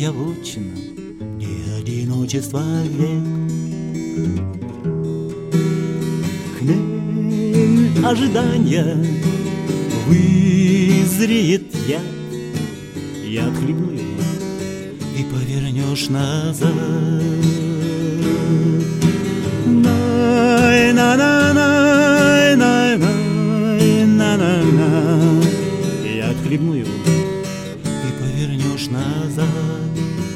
моя вотчина, не одиночество век. Хмель ожидания вызреет яд, я отхлебну его, и повернешь назад. Я отхлебну его, и повернешь назад.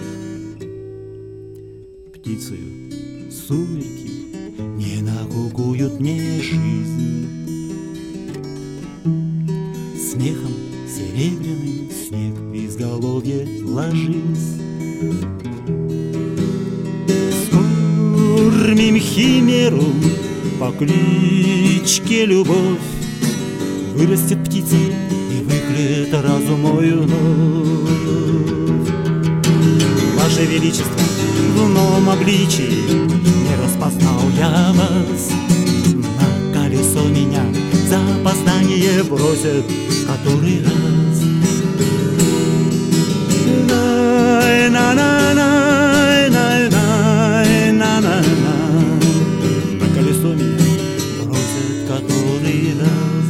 Птицею сумерки не нагугуют мне жизнь. Смехом серебряным снег в изголовье ложись. Скормим химеру по кличке Любовь. Вырастет птица и выклеит разум мой вновь. Ваше Величество, в новом обличии не распознал я вас. На колесо меня за опоздание бросят который раз. На колесо меня бросят который раз.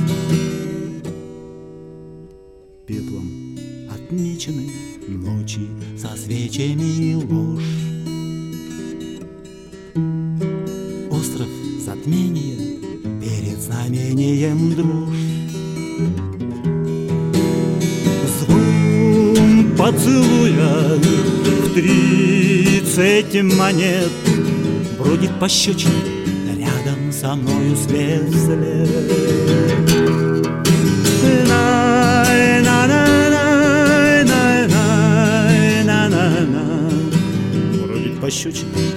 Пеплом отмечены ночи со свечами ложь. Остров затмения перед знамением дрожь. Звон поцелуя в 30 монет бродит пощечиной рядом со мною след в след. Бродит пощечиной